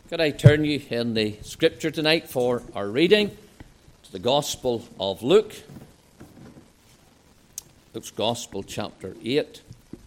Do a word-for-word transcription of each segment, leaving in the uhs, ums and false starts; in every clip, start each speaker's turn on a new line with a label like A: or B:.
A: Could I turn you in the scripture tonight for our reading to the Gospel of Luke. Luke's Gospel, chapter eight.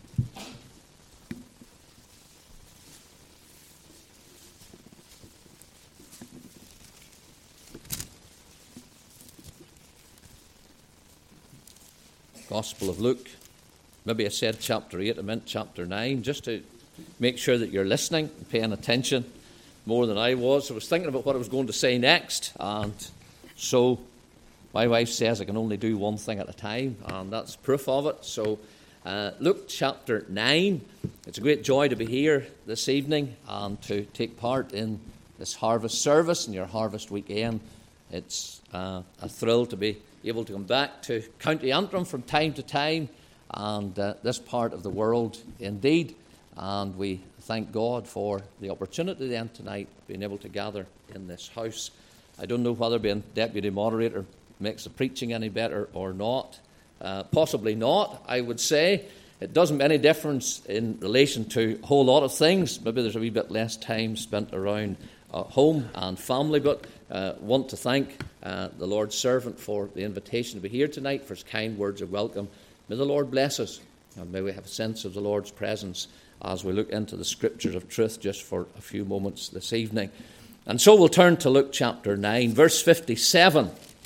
A: Gospel of Luke. Maybe I said chapter eight, I meant chapter nine, just to make sure that you're listening and paying attention more than I was. I was thinking about what I was going to say next, and so my wife says I can only do one thing at a time, and that's proof of it. So uh, Luke chapter nine. It's a great joy to be here this evening and to take part in this harvest service and your harvest weekend. It's uh, a thrill to be able to come back to County Antrim from time to time, and uh, this part of the world indeed. And we thank God for the opportunity then tonight, being able to gather in this house. I don't know whether being deputy moderator makes the preaching any better or not. Uh, possibly not, I would say. It doesn't make any difference in relation to a whole lot of things. Maybe there's a wee bit less time spent around uh, home and family, but uh, want to thank uh, the Lord's servant for the invitation to be here tonight, for his kind words of welcome. May the Lord bless us, and may we have a sense of the Lord's presence as we look into the scriptures of truth just for a few moments this evening. And so we'll turn to Luke chapter nine, verse fifty-seven.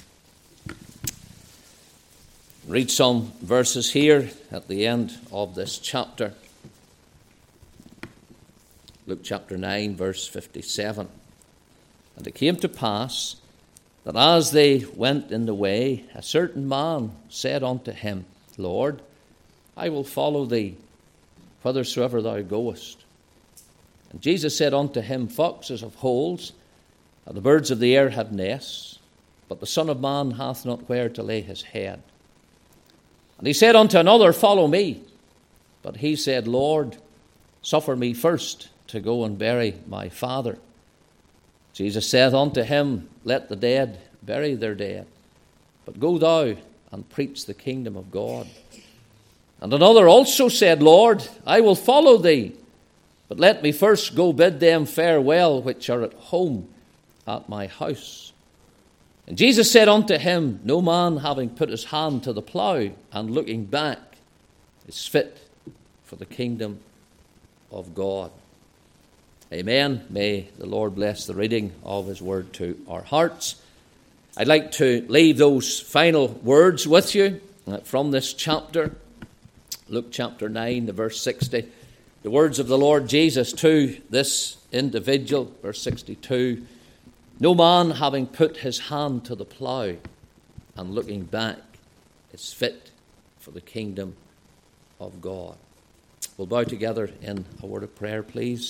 A: Read some verses here at the end of this chapter. Luke chapter nine, verse fifty-seven. And it came to pass that as they went in the way, a certain man said unto him, Lord, I will follow thee whithersoever thou goest. And Jesus said unto him, Foxes have holes, and the birds of the air have nests, but the Son of Man hath not where to lay his head. And he said unto another, Follow me. But he said, Lord, suffer me first to go and bury my father. Jesus saith unto him, Let the dead bury their dead, but go thou and preach the kingdom of God. And another also said, Lord, I will follow thee, but let me first go bid them farewell which are at home at my house. And Jesus said unto him, No man having put his hand to the plough and looking back is fit for the kingdom of God. Amen. May the Lord bless the reading of his word to our hearts. I'd like to leave those final words with you from this chapter. Luke chapter nine, the verse sixty. The words of the Lord Jesus to this individual, verse sixty-two. No man having put his hand to the plough and looking back is fit for the kingdom of God. We'll bow together in a word of prayer, please.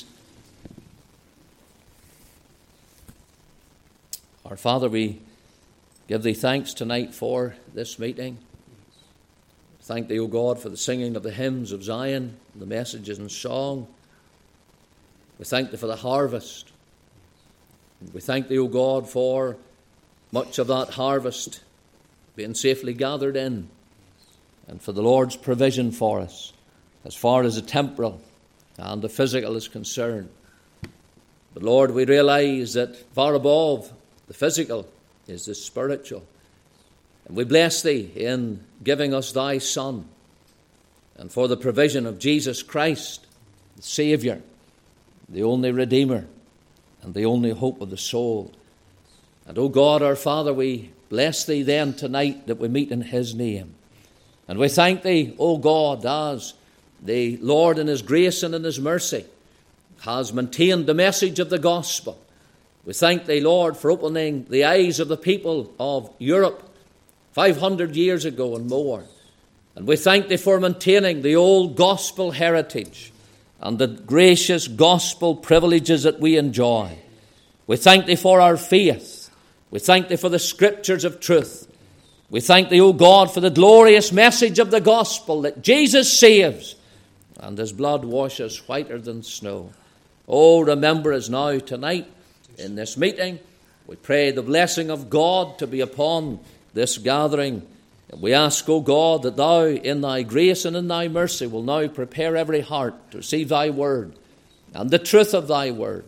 A: Our Father, we give thee thanks tonight for this meeting. Thank thee, O God, for the singing of the hymns of Zion, the messages and song. We thank thee for the harvest. We thank thee, O God, for much of that harvest being safely gathered in, and for the Lord's provision for us as far as the temporal and the physical is concerned. But Lord, we realize that far above the physical is the spiritual. And we bless thee in giving us thy Son, and for the provision of Jesus Christ, the Saviour, the only Redeemer, and the only hope of the soul. And, O God, our Father, we bless thee then tonight that we meet in his name. And we thank thee, O God, as the Lord in his grace and in his mercy has maintained the message of the gospel. We thank thee, Lord, for opening the eyes of the people of Europe five hundred years ago and more. And we thank thee for maintaining the old gospel heritage and the gracious gospel privileges that we enjoy. We thank thee for our faith. We thank thee for the scriptures of truth. We thank thee, O God, for the glorious message of the gospel that Jesus saves and his blood washes whiter than snow. Oh, remember us now tonight in this meeting. We pray the blessing of God to be upon this gathering. And we ask, O God, that thou in thy grace and in thy mercy will now prepare every heart to receive thy word and the truth of thy word.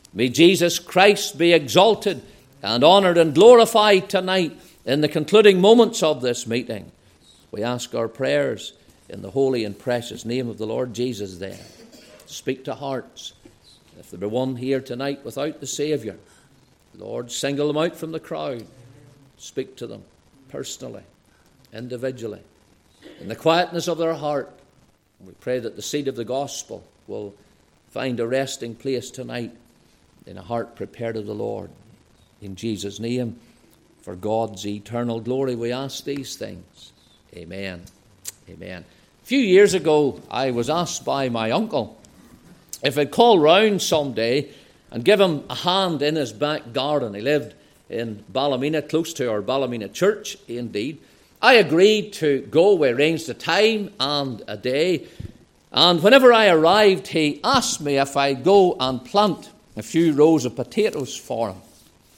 A: May Jesus Christ be exalted and honoured and glorified tonight in the concluding moments of this meeting. We ask our prayers in the holy and precious name of the Lord Jesus there. Speak to hearts. If there be one here tonight without the Saviour, Lord, single them out from the crowd. Speak to them personally, individually, in the quietness of their heart. We pray that the seed of the gospel will find a resting place tonight in a heart prepared of the Lord. In Jesus' name, for God's eternal glory, we ask these things. Amen. Amen. A few years ago, I was asked by my uncle if I'd call round someday and give him a hand in his back garden. He lived in Ballymena, close to our Ballymena church, indeed. I agreed to go. We arranged a time and a day. And whenever I arrived, he asked me if I'd go and plant a few rows of potatoes for him.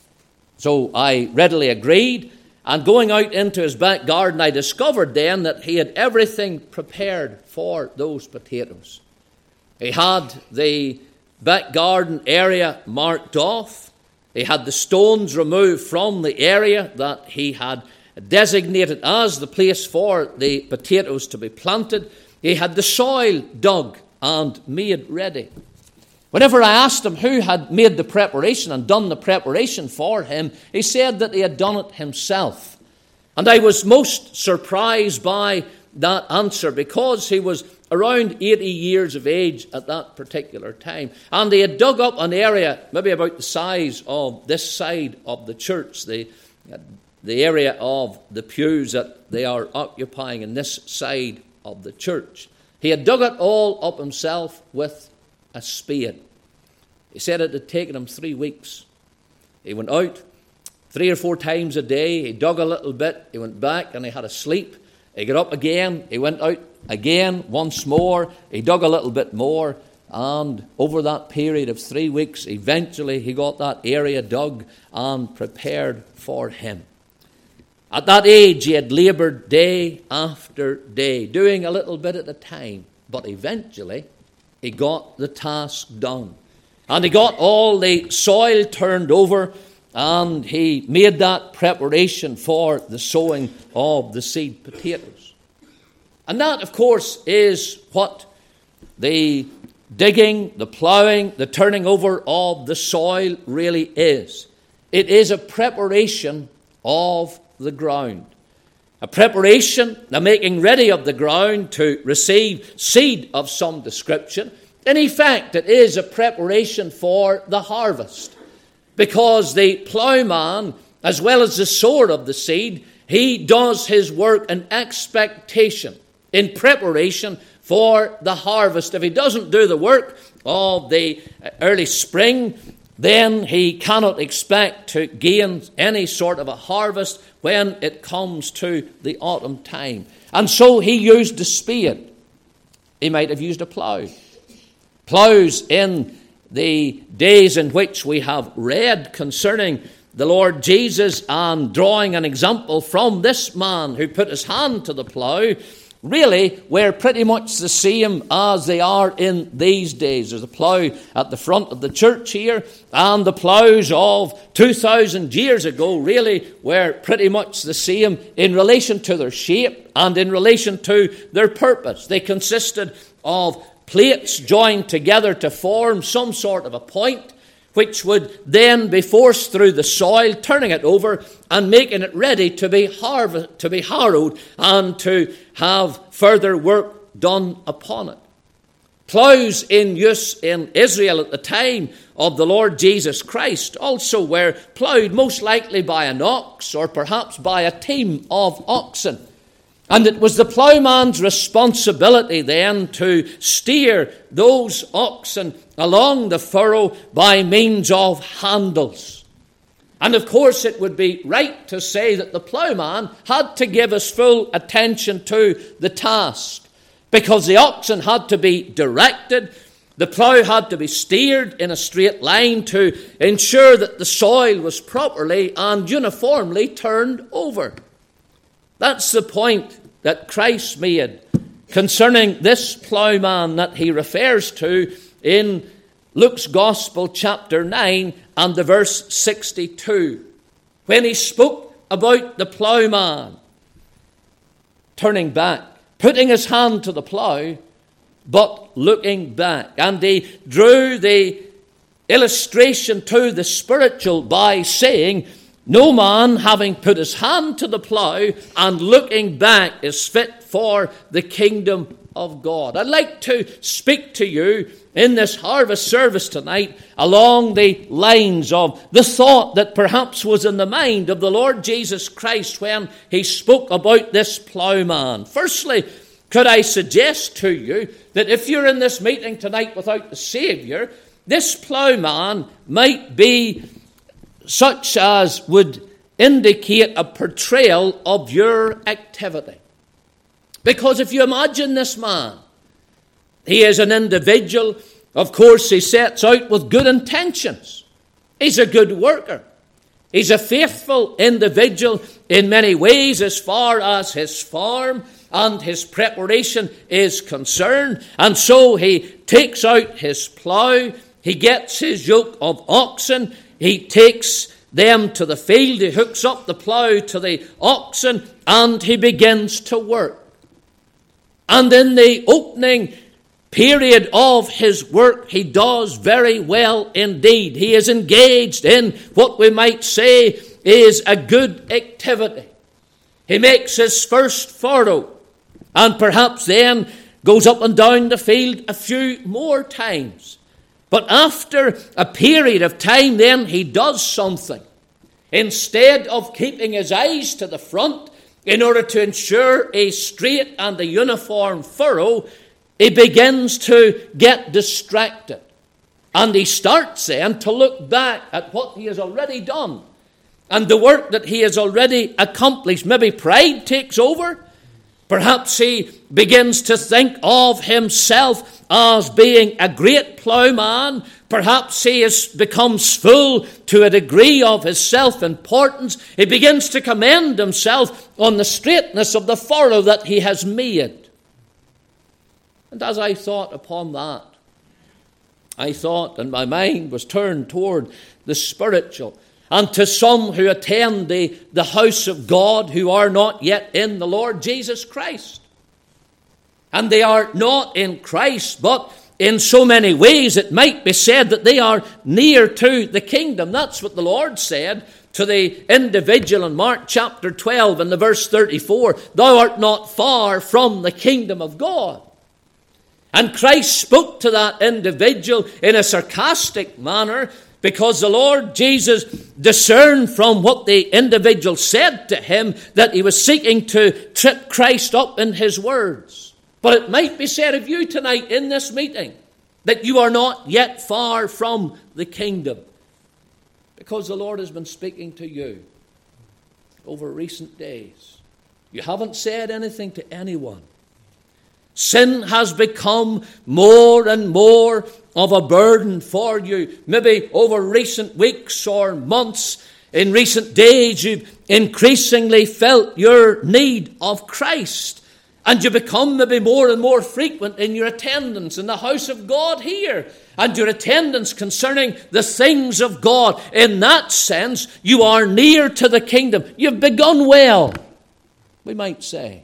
A: So I readily agreed. And going out into his back garden, I discovered then that he had everything prepared for those potatoes. He had the back garden area marked off. He had the stones removed from the area that he had designated as the place for the potatoes to be planted. He had the soil dug and made ready. Whenever I asked him who had made the preparation and done the preparation for him, he said that he had done it himself. And I was most surprised by that answer, because he was around eighty years of age at that particular time. And they had dug up an area maybe about the size of this side of the church, the, the area of the pews that they are occupying in this side of the church. He had dug it all up himself with a spade. He said it had taken him three weeks. He went out three or four times a day. He dug a little bit. He went back and he had a sleep. He got up again. He went out again once more. He dug a little bit more. And over that period of three weeks, eventually he got that area dug and prepared for him. At that age, he had laboured day after day, doing a little bit at a time. But eventually, he got the task done. And he got all the soil turned over, and he made that preparation for the sowing of the seed potatoes. And that, of course, is what the digging, the ploughing, the turning over of the soil really is. It is a preparation of the ground. A preparation, the making ready of the ground to receive seed of some description. In effect, it is a preparation for the harvest. Because the ploughman, as well as the sower of the seed, he does his work in expectation, in preparation for the harvest. If he doesn't do the work of the early spring, then he cannot expect to gain any sort of a harvest when it comes to the autumn time. And so he used a spade. He might have used a plough. Ploughs in the days in which we have read concerning the Lord Jesus and drawing an example from this man who put his hand to the plough, really were pretty much the same as they are in these days. There's a plough at the front of the church here, and the ploughs of two thousand years ago really were pretty much the same in relation to their shape and in relation to their purpose. They consisted of plates joined together to form some sort of a point, which would then be forced through the soil, turning it over and making it ready to be harvest, to be harrowed and to have further work done upon it. Ploughs in use in Israel at the time of the Lord Jesus Christ also were ploughed most likely by an ox or perhaps by a team of oxen. And it was the ploughman's responsibility then to steer those oxen along the furrow by means of handles. And of course it would be right to say that the ploughman had to give his full attention to the task, because the oxen had to be directed, the plough had to be steered in a straight line to ensure that the soil was properly and uniformly turned over. That's the point that Christ made concerning this ploughman that he refers to in Luke's Gospel, chapter nine, and the verse sixty-two, when he spoke about the ploughman turning back, putting his hand to the plough, but looking back. And he drew the illustration to the spiritual by saying, no man having put his hand to the plough and looking back is fit for the kingdom of God. I'd like to speak to you in this harvest service tonight along the lines of the thought that perhaps was in the mind of the Lord Jesus Christ when he spoke about this ploughman. Firstly, could I suggest to you that if you're in this meeting tonight without the Saviour, this ploughman might be such as would indicate a portrayal of your activity. Because if you imagine this man, he is an individual. Of course, he sets out with good intentions. He's a good worker. He's a faithful individual in many ways as far as his farm and his preparation is concerned. And so he takes out his plough. He gets his yoke of oxen. He takes them to the field. He hooks up the plough to the oxen and he begins to work. And in the opening period of his work, he does very well indeed. He is engaged in what we might say is a good activity. He makes his first furrow and perhaps then goes up and down the field a few more times. But after a period of time, then he does something. Instead of keeping his eyes to the front in order to ensure a straight and a uniform furrow, he begins to get distracted. And he starts then to look back at what he has already done and the work that he has already accomplished. Maybe pride takes over. Perhaps he begins to think of himself as being a great ploughman. Perhaps he is, becomes full to a degree of his self-importance. He begins to commend himself on the straightness of the furrow that he has made. And as I thought upon that, I thought, and my mind was turned toward the spiritual. And to some who attend the, the house of God who are not yet in the Lord Jesus Christ. And they are not in Christ, but in so many ways it might be said that they are near to the kingdom. That's what the Lord said to the individual in Mark chapter twelve and the verse thirty-four. Thou art not far from the kingdom of God. And Christ spoke to that individual in a sarcastic manner, because the Lord Jesus discerned from what the individual said to him that he was seeking to trip Christ up in his words. But it might be said of you tonight in this meeting that you are not yet far from the kingdom, because the Lord has been speaking to you over recent days. You haven't said anything to anyone. Sin has become more and more of a burden for you. Maybe over recent weeks or months, in recent days, you've increasingly felt your need of Christ. And you become maybe more and more frequent in your attendance in the house of God here. And your attendance concerning the things of God. In that sense, you are near to the kingdom. You've begun well, we might say.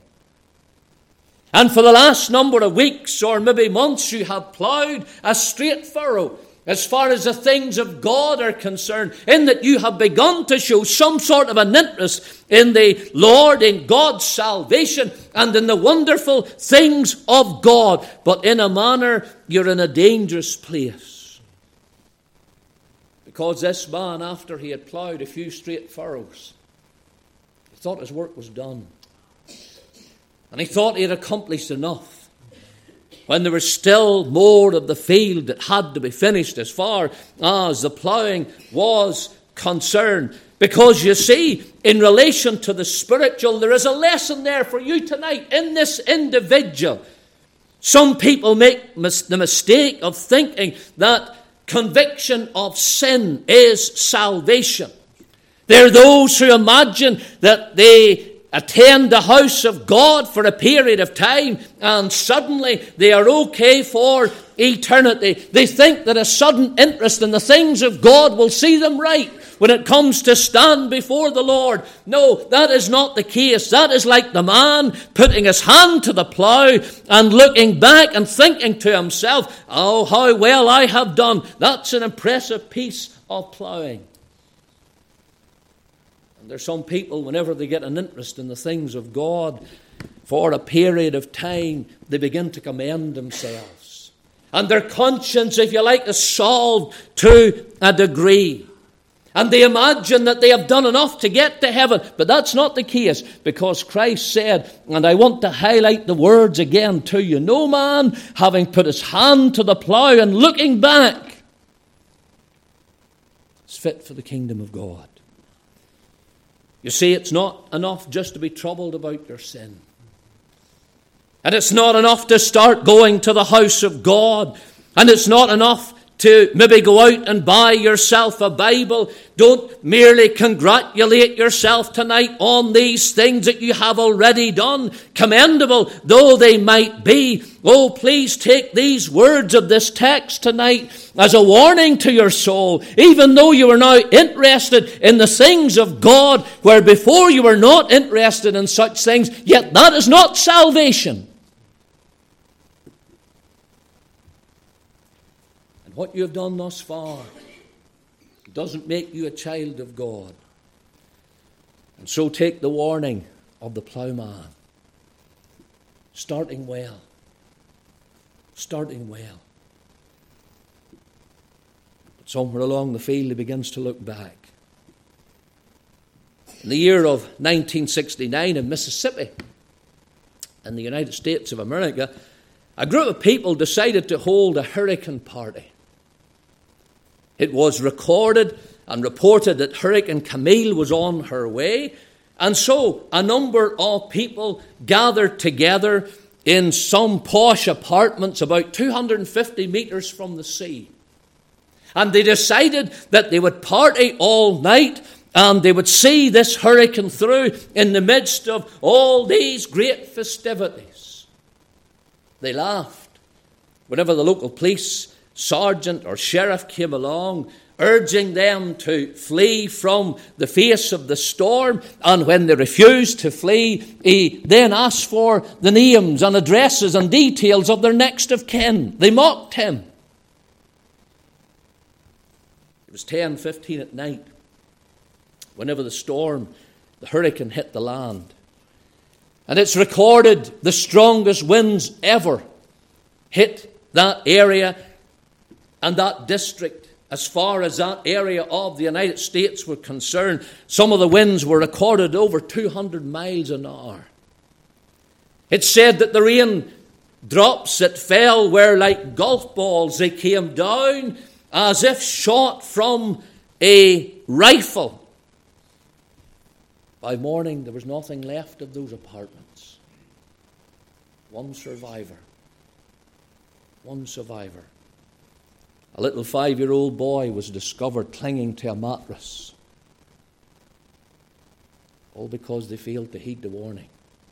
A: And for the last number of weeks or maybe months, you have ploughed a straight furrow as far as the things of God are concerned, in that you have begun to show some sort of an interest in the Lord, in God's salvation, and in the wonderful things of God. But in a manner, you're in a dangerous place. Because this man, after he had ploughed a few straight furrows, he thought his work was done. And he thought he had accomplished enough, when there was still more of the field that had to be finished as far as the ploughing was concerned. Because you see, in relation to the spiritual, there is a lesson there for you tonight in this individual. Some people make mis- the mistake of thinking that conviction of sin is salvation. There are those who imagine that they attend the house of God for a period of time, and suddenly they are okay for eternity. They think that a sudden interest in the things of God will see them right when it comes to stand before the Lord. No, that is not the case. That is like the man putting his hand to the plough and looking back and thinking to himself, oh, how well I have done. That's an impressive piece of ploughing. And there's some people, whenever they get an interest in the things of God for a period of time, they begin to commend themselves. And their conscience, if you like, is solved to a degree. And they imagine that they have done enough to get to heaven. But that's not the case, because Christ said, and I want to highlight the words again to you, no man, having put his hand to the plough and looking back, is fit for the kingdom of God. You see, it's not enough just to be troubled about your sin. And it's not enough to start going to the house of God. And it's not enough to maybe go out and buy yourself a Bible. Don't merely congratulate yourself tonight on these things that you have already done, commendable though they might be. Oh, please take these words of this text tonight as a warning to your soul. Even though you are now interested in the things of God, where before you were not interested in such things, yet that is not salvation. What you have done thus far doesn't make you a child of God. And so take the warning of the ploughman. Starting well. Starting well. But somewhere along the field he begins to look back. In the year of nineteen sixty-nine in Mississippi, in the United States of America, a group of people decided to hold a hurricane party. It was recorded and reported that Hurricane Camille was on her way. And so a number of people gathered together in some posh apartments about two hundred fifty meters from the sea. And they decided that they would party all night and they would see this hurricane through in the midst of all these great festivities. They laughed whenever the local police sergeant or sheriff came along, urging them to flee from the face of the storm. And when they refused to flee, he then asked for the names and addresses and details of their next of kin. They mocked him. It was ten fifteen at night, whenever the storm, the hurricane hit the land. And it's recorded the strongest winds ever hit that area and that district. As far as that area of the United States were concerned, some of the winds were recorded over two hundred miles an hour. It's said that the rain drops that fell were like golf balls. They came down as if shot from a rifle. By morning, there was nothing left of those apartments. One survivor. One survivor. A little five-year-old boy was discovered clinging to a mattress. All because they failed to heed the warning.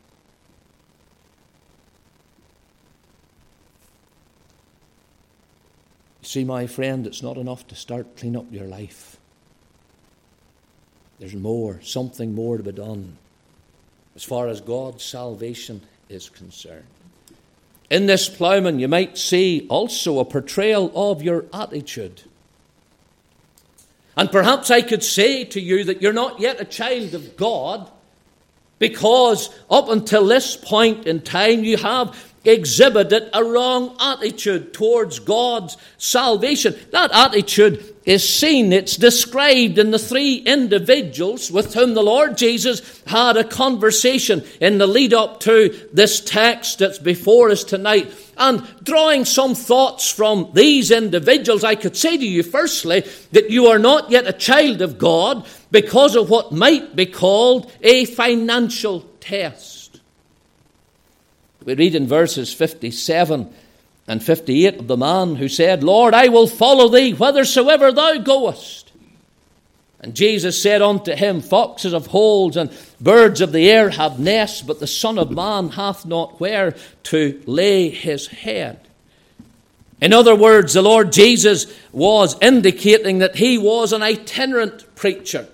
A: You see, my friend, it's not enough to start clean up your life. There's more, something more to be done as far as God's salvation is concerned. In this ploughman, you might see also a portrayal of your attitude. And perhaps I could say to you that you're not yet a child of God, because up until this point in time you have exhibited a wrong attitude towards God's salvation. That attitude is seen, it's described in the three individuals with whom the Lord Jesus had a conversation in the lead up to this text that's before us tonight. And drawing some thoughts from these individuals, I could say to you firstly that you are not yet a child of God because of what might be called a financial test. We read in verses fifty-seven and fifty-eight of the man who said, Lord, I will follow thee whithersoever thou goest. And Jesus said unto him, Foxes have holes, and birds of the air have nests, but the Son of Man hath not where to lay his head. In other words, the Lord Jesus was indicating that he was an itinerant preacher.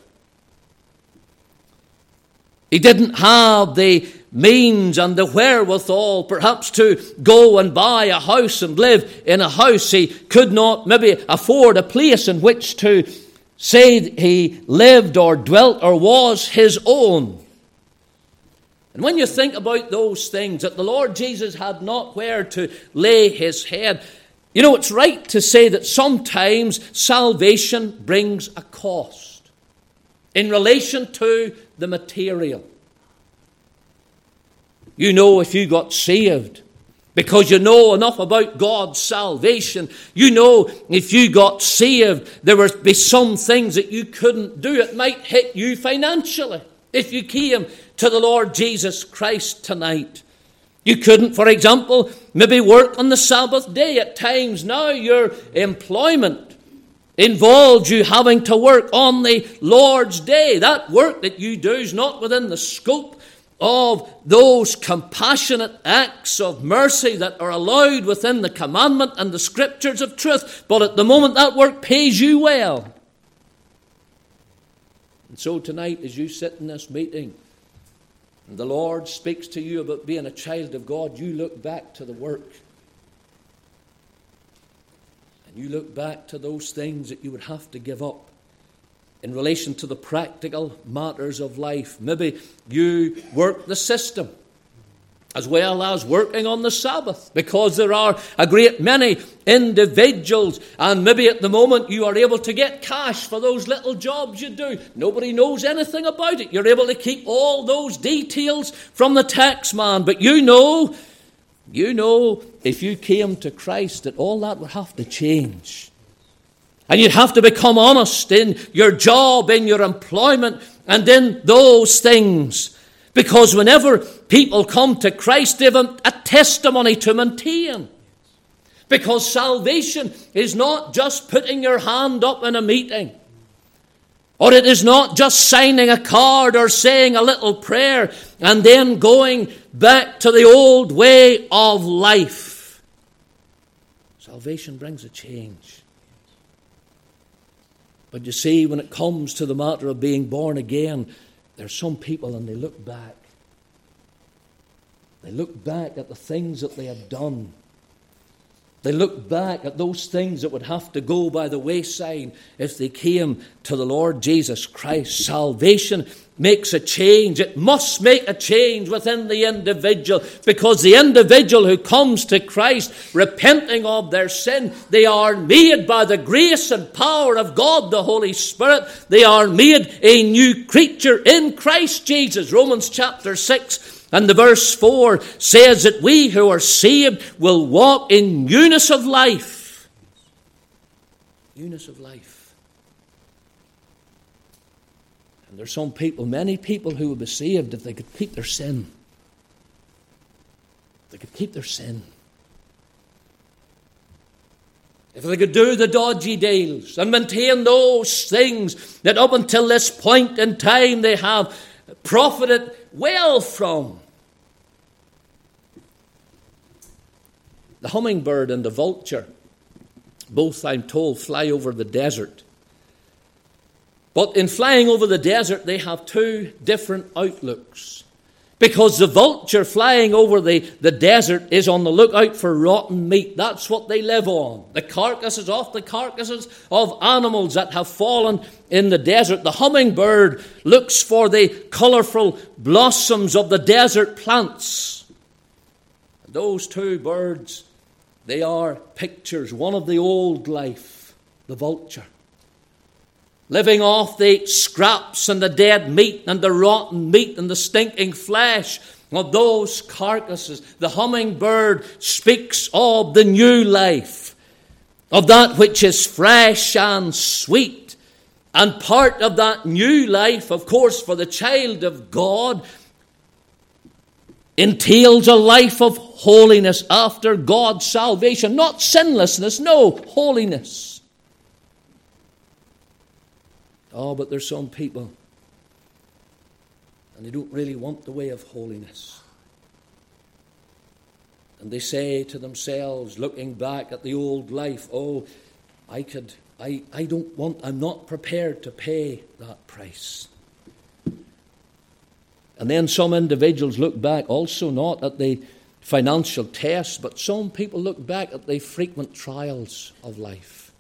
A: He didn't have the means and the wherewithal perhaps to go and buy a house and live in a house. He could not maybe afford a place in which to say he lived or dwelt or was his own. And when you think about those things, that the Lord Jesus had not where to lay his head, you know, it's right to say that sometimes salvation brings a cost in relation to the material. You know, if you got saved because you know enough about God's salvation, you know if you got saved, there would be some things that you couldn't do. It might hit you financially if you came to the Lord Jesus Christ tonight. You couldn't, for example, maybe work on the Sabbath day. At times now your employment involves you having to work on the Lord's day. That work that you do is not within the scope of those compassionate acts of mercy that are allowed within the commandment and the scriptures of truth. But at the moment that work pays you well. And so tonight, as you sit in this meeting and the Lord speaks to you about being a child of God, you look back to the work. And you look back to those things that you would have to give up in relation to the practical matters of life. Maybe you work the system as well as working on the Sabbath, because there are a great many individuals, and maybe at the moment you are able to get cash for those little jobs you do. Nobody knows anything about it. You're able to keep all those details from the tax man, but you know, you know if you came to Christ that all that would have to change. And you'd have to become honest in your job, in your employment, and in those things. Because whenever people come to Christ, they have a, a testimony to maintain. Because salvation is not just putting your hand up in a meeting. Or it is not just signing a card or saying a little prayer and then going back to the old way of life. Salvation brings a change. But you see, when it comes to the matter of being born again, there's some people and they look back. They look back at the things that they have done. They look back at those things that would have to go by the wayside if they came to the Lord Jesus Christ. Salvation makes a change. It must make a change within the individual, because the individual who comes to Christ repenting of their sin, they are made by the grace and power of God the Holy Spirit. They are made a new creature in Christ Jesus. Romans chapter six and the verse four says that we who are saved will walk in newness of life. Newness of life. And there's some people, many people who would be saved if they could keep their sin. If they could keep their sin. If they could do the dodgy deals and maintain those things that up until this point in time they have profited well from. The hummingbird and the vulture, both, I'm told, fly over the desert. But in flying over the desert, they have two different outlooks. Because the vulture flying over the, the desert is on the lookout for rotten meat. That's what they live on. The carcasses off the carcasses of animals that have fallen in the desert. The hummingbird looks for the colourful blossoms of the desert plants. Those two birds, they are pictures. One of the old life, the vulture, living off the scraps and the dead meat and the rotten meat and the stinking flesh of those carcasses. The hummingbird speaks of the new life, of that which is fresh and sweet. And part of that new life, of course, for the child of God, entails a life of holiness after God's salvation. Not sinlessness, no, holiness. Oh, but there's some people, and they don't really want the way of holiness. And they say to themselves, looking back at the old life, oh, I could, I, I don't want, I'm not prepared to pay that price. And then some individuals look back also not at the financial tests, but some people look back at the frequent trials of life.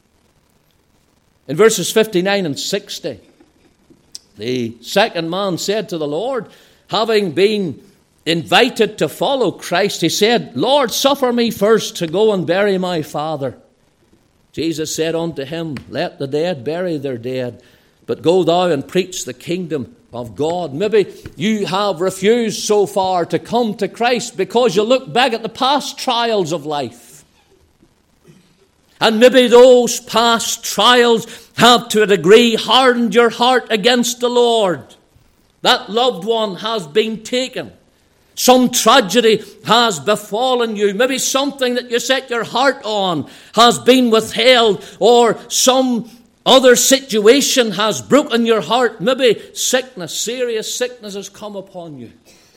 A: In verses fifty-nine and sixty, the second man said to the Lord, having been invited to follow Christ, he said, Lord, suffer me first to go and bury my father. Jesus said unto him, let the dead bury their dead, but go thou and preach the kingdom of God. Maybe you have refused so far to come to Christ because you look back at the past trials of life. And maybe those past trials have to a degree hardened your heart against the Lord. That loved one has been taken. Some tragedy has befallen you. Maybe something that you set your heart on has been withheld, or some other situation has broken your heart. Maybe sickness, serious sickness has come upon you.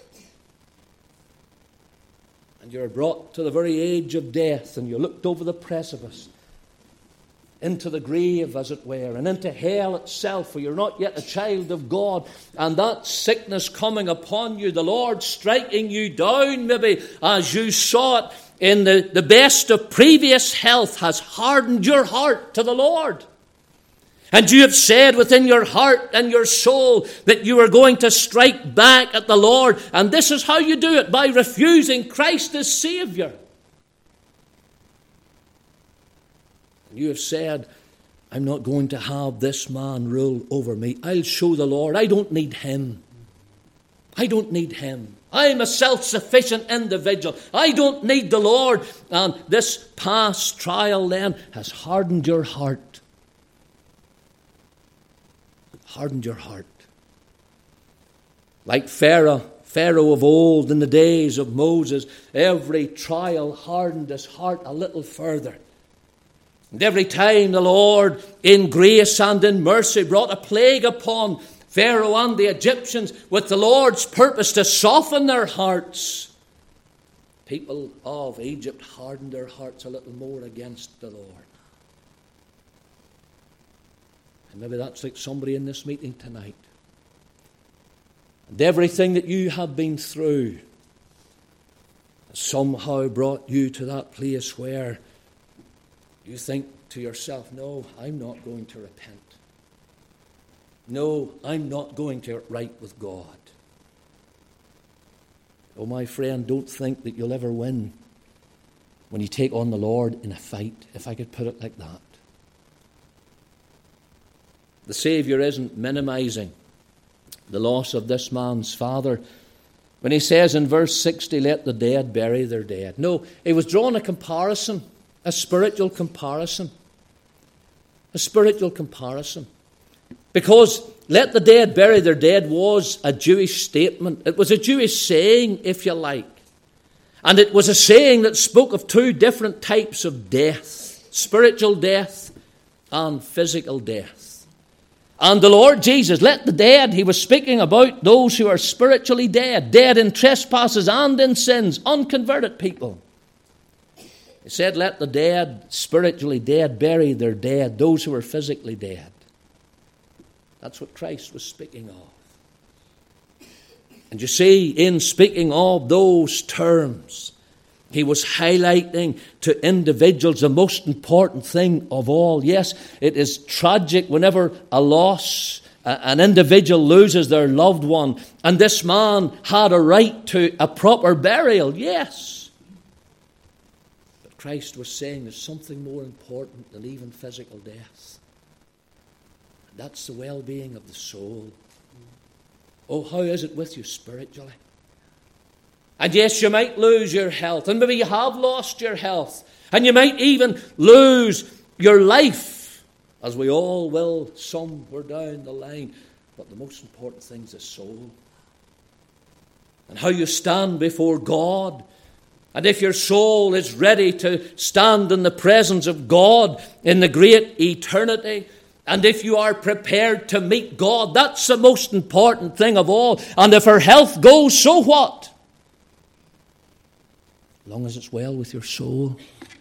A: And you're brought to the very edge of death, and you looked over the precipice into the grave, as it were, and into hell itself, for you're not yet a child of God, and that sickness coming upon you, the Lord striking you down, maybe as you saw it in the, the best of previous health, has hardened your heart to the Lord. And you have said within your heart and your soul that you are going to strike back at the Lord, and this is how you do it, by refusing Christ as Savior. You have said, I'm not going to have this man rule over me. I'll show the Lord. I don't need him. I don't need him. I'm a self-sufficient individual. I don't need the Lord. And this past trial then has hardened your heart. Hardened your heart. Like Pharaoh, Pharaoh of old in the days of Moses, every trial hardened his heart a little further. And every time the Lord, in grace and in mercy, brought a plague upon Pharaoh and the Egyptians with the Lord's purpose to soften their hearts, people of Egypt hardened their hearts a little more against the Lord. And maybe that's like somebody in this meeting tonight. And everything that you have been through has somehow brought you to that place where you think to yourself, no, I'm not going to repent. No, I'm not going to get right with God. Oh, my friend, don't think that you'll ever win when you take on the Lord in a fight, if I could put it like that. The Savior isn't minimizing the loss of this man's father when he says in verse sixty, let the dead bury their dead. No, he was drawing a comparison. A spiritual comparison. A spiritual comparison. Because let the dead bury their dead was a Jewish statement. It was a Jewish saying, if you like. And it was a saying that spoke of two different types of death. Spiritual death and physical death. And the Lord Jesus, let the dead, he was speaking about those who are spiritually dead. Dead in trespasses and in sins. Unconverted people. He said, let the dead, spiritually dead, bury their dead, those who are physically dead. That's what Christ was speaking of. And you see, in speaking of those terms, he was highlighting to individuals the most important thing of all. Yes, it is tragic whenever a loss, an individual loses their loved one, and this man had a right to a proper burial, yes. Christ was saying there's something more important than even physical death. And that's the well-being of the soul. Oh, how is it with you spiritually? And yes, you might lose your health, and maybe you have lost your health, and you might even lose your life, as we all will somewhere down the line. But the most important thing is the soul. And how you stand before God. And if your soul is ready to stand in the presence of God in the great eternity, And if you are prepared to meet God, that's the most important thing of all. And if her health goes, so what? As long as it's well with your soul.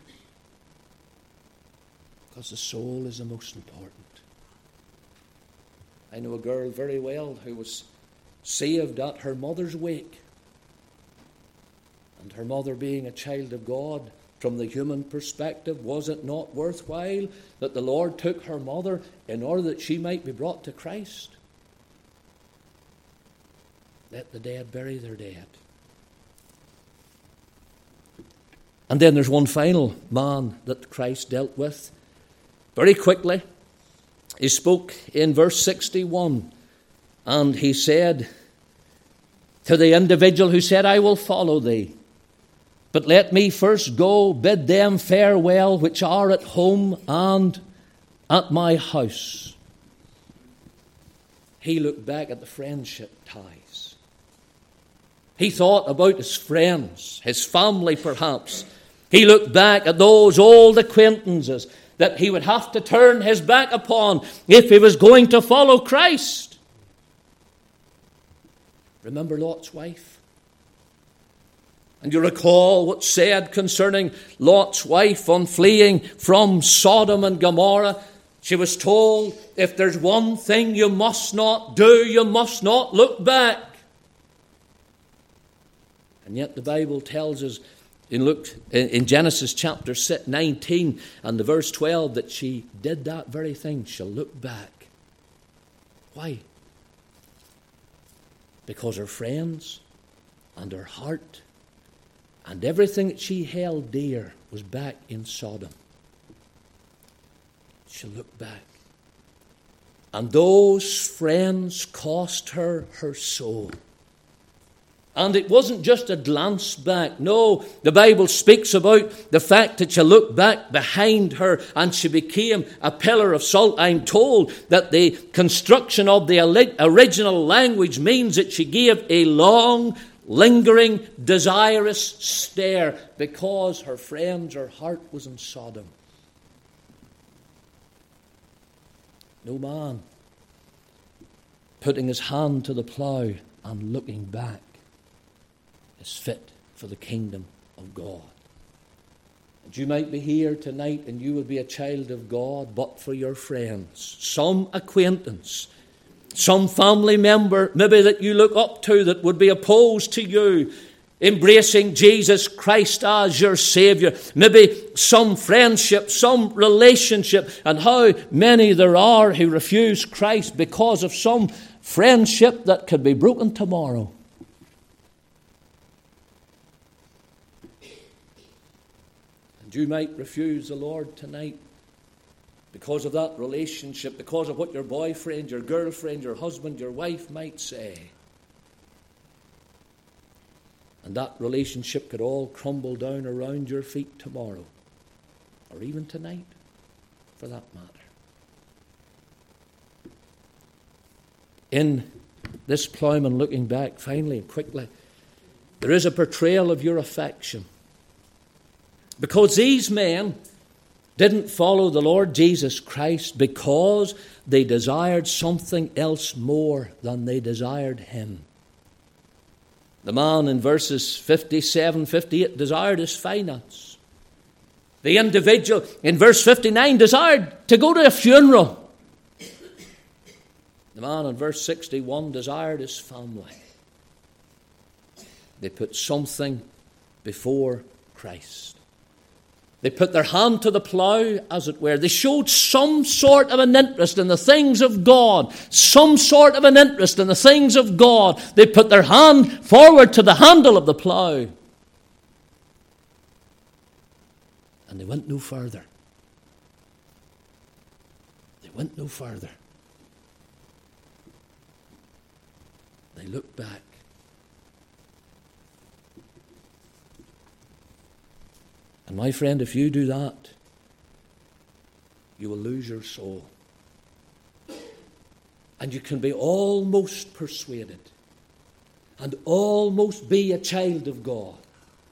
A: Because the soul is the most important. I know a girl very well who was saved at her mother's wake. And her mother being a child of God, from the human perspective, was it not worthwhile that the Lord took her mother in order that she might be brought to Christ? Let the dead bury their dead. And then there's one final man that Christ dealt with. Very quickly, he spoke in verse sixty-one, and he said to the individual who said, I will follow thee, but let me first go bid them farewell which are at home and at my house. He looked back at the friendship ties. He thought about his friends, his family perhaps. He looked back at those old acquaintances that he would have to turn his back upon if he was going to follow Christ. Remember Lot's wife? And you recall what's said concerning Lot's wife on fleeing from Sodom and Gomorrah. She was told, if there's one thing you must not do, you must not look back. And yet the Bible tells us in Luke, in Genesis chapter nineteen and the verse twelve that she did that very thing. She'll look back. Why? Because her friends and her heart and everything that she held dear was back in Sodom. She'll look back. And those friends cost her her soul. And it wasn't just a glance back. No, the Bible speaks about the fact that she looked back behind her and she became a pillar of salt. I'm told that the construction of the original language means that she gave a long, lingering, desirous stare because her friends, her heart was in Sodom. No man putting his hand to the plough and looking back is fit for the kingdom of God. And you might be here tonight and you would be a child of God, but for your friends, some acquaintance, some family member maybe that you look up to that would be opposed to you embracing Jesus Christ as your Savior, maybe some friendship, some relationship, and how many there are who refuse Christ because of some friendship that could be broken tomorrow. You might refuse the Lord tonight because of that relationship, because of what your boyfriend, your girlfriend, your husband, your wife might say. And that relationship could all crumble down around your feet tomorrow, or even tonight, for that matter. In this plowman looking back, finally and quickly, there is a portrayal of your affection. Because these men didn't follow the Lord Jesus Christ because they desired something else more than they desired Him. The man in verses fifty-seven, fifty-eight desired his finance. The individual in verse fifty-nine desired to go to a funeral. The man in verse sixty-one desired his family. They put something before Christ. They put their hand to the plough, as it were. They showed some sort of an interest in the things of God. Some sort of an interest in the things of God. They put their hand forward to the handle of the plough. And they went no further. They went no further. They looked back. And my friend, if you do that, you will lose your soul. And you can be almost persuaded and almost be a child of God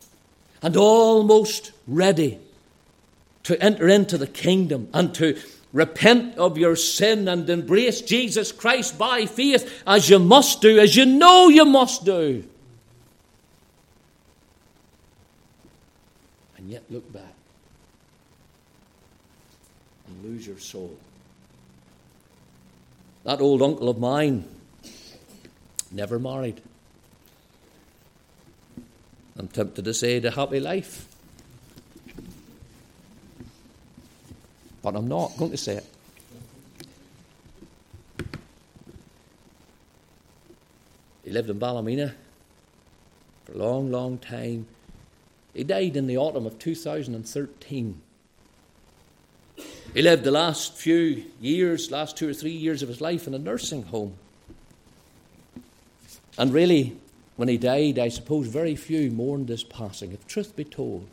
A: and almost ready to enter into the kingdom and to repent of your sin and embrace Jesus Christ by faith, as you must do, as you know you must do. And yet look back and lose your soul. That old uncle of mine never married. I'm tempted to say the happy life, but I'm not going to say it. He lived in Ballymena for a long, long time. He died in the autumn of two thousand thirteen. He lived the last few years, last two or three years of his life in a nursing home. And really, when he died, I suppose very few mourned his passing, if truth be told.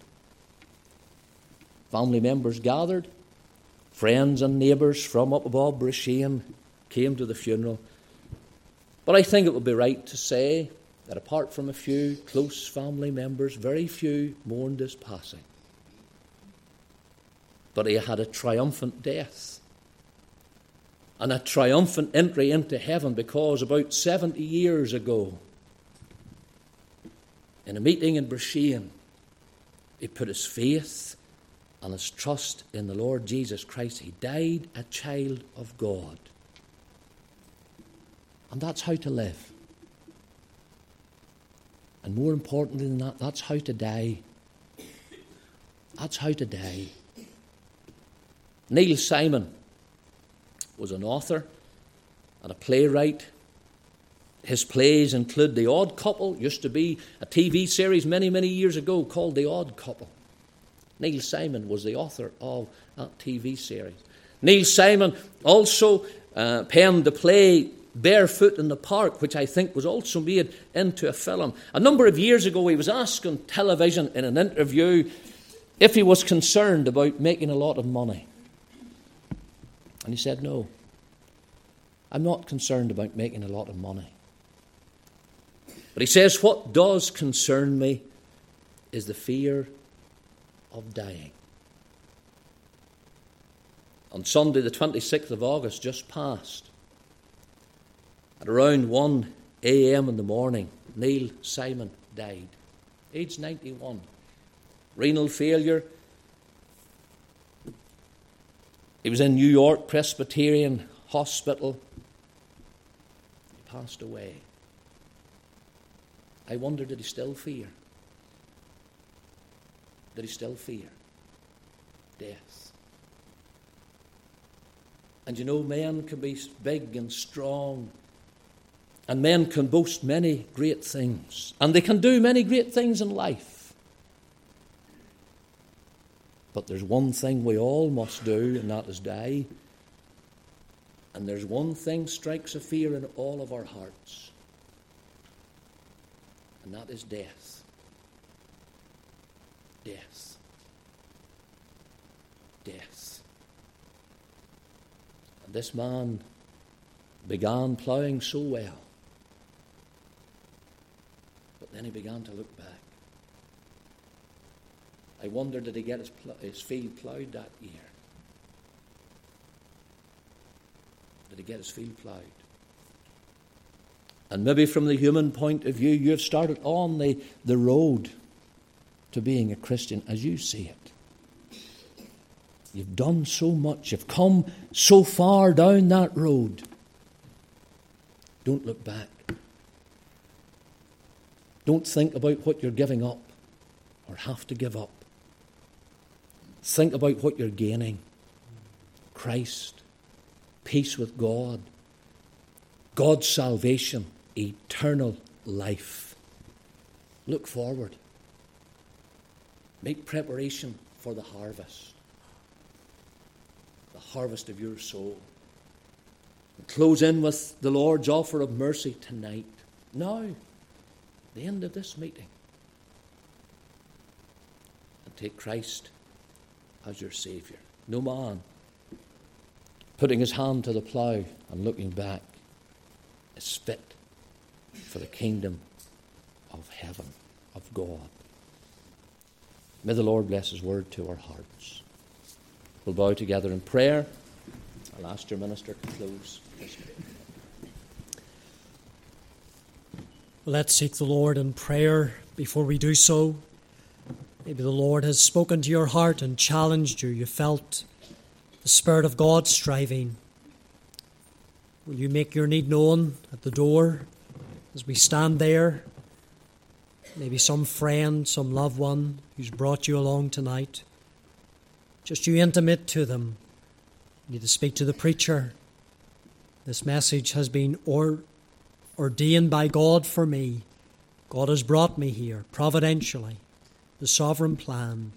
A: Family members gathered, friends and neighbours from up above Brishain came to the funeral. But I think it would be right to say that apart from a few close family members, very few mourned his passing. But he had a triumphant death and a triumphant entry into heaven, because about seventy years ago, in a meeting in Brishain, he put his faith and his trust in the Lord Jesus Christ. He died a child of God. And that's how to live. And more importantly than that, that's how to die. That's how to die. Neil Simon was an author and a playwright. His plays include The Odd Couple. Used to be a T V series many, many years ago called The Odd Couple. Neil Simon was the author of that T V series. Neil Simon also uh, penned the play Barefoot in the Park, which I think was also made into a film. A number of years ago, he was asked on television in an interview if he was concerned about making a lot of money. And he said, no, I'm not concerned about making a lot of money. But he says, what does concern me is the fear of dying. On Sunday, the twenty-sixth of August, just past, at around one a.m. in the morning, Neil Simon died, aged ninety-one. Renal failure. He was in New York Presbyterian Hospital. He passed away. I wonder, did he still fear? Did he still fear death? And you know, men can be big and strong, and men can boast many great things, and they can do many great things in life. But there's one thing we all must do, and that is die. And there's one thing strikes a fear in all of our hearts, and that is death. Death. Death. And this man began ploughing so well, but then he began to look back. I wonder, did he get his, pl- his field ploughed that year? Did he get his field ploughed? And maybe from the human point of view, you have started on the, the road to being a Christian as you see it. You've done so much. You've come so far down that road. Don't look back. Don't think about what you're giving up or have to give up. Think about what you're gaining. Christ, peace with God, God's salvation, eternal life. Look forward. Make preparation for the harvest. The harvest of your soul. And close in with the Lord's offer of mercy tonight. Now, the end of this meeting. And take Christ as your Saviour. No man putting his hand to the plough and looking back is fit for the kingdom of heaven, of God. May the Lord bless his word to our hearts. We'll bow together in prayer. I'll ask your minister to close this meeting.
B: Let's seek the Lord in prayer. Before we do so, maybe the Lord has spoken to your heart and challenged you. You felt the Spirit of God striving. Will you make your need known at the door as we stand there? Maybe some friend, some loved one who's brought you along tonight. Just you intimate to them. You need to speak to the preacher. This message has been or, ordained by God for me. God has brought me here providentially. The sovereign plan.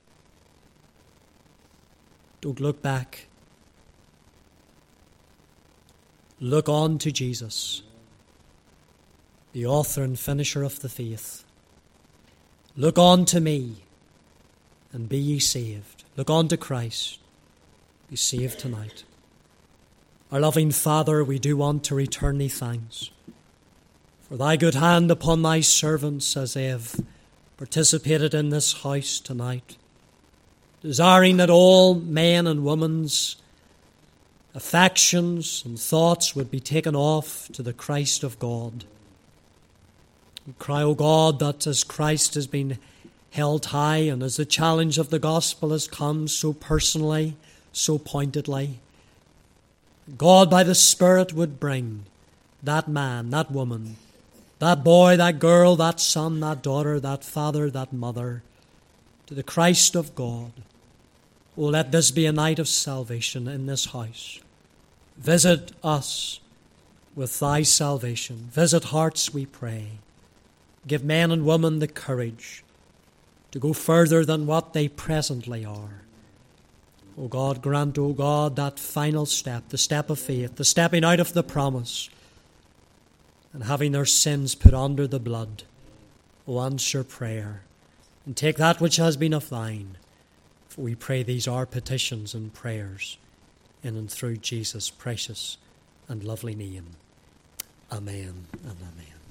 B: Don't look back. Look on to Jesus, the author and finisher of the faith. Look on to me, and be ye saved. Look on to Christ. Be saved tonight. Our loving Father, we do want to return thee thanks for thy good hand upon thy servants as they have participated in this house tonight, desiring that all men and women's affections and thoughts would be taken off to the Christ of God. We cry, O God, that as Christ has been held high and as the challenge of the gospel has come so personally, so pointedly, God by the Spirit would bring that man, that woman, that boy, that girl, that son, that daughter, that father, that mother, to the Christ of God. Oh, let this be a night of salvation in this house. Visit us with thy salvation. Visit hearts, we pray. Give men and women the courage to go further than what they presently are. O God, grant, O God, that final step, the step of faith, the stepping out of the promise, and having their sins put under the blood. O answer prayer, and take that which has been of thine. For we pray these our petitions and prayers, in and through Jesus' precious and lovely name. Amen and amen.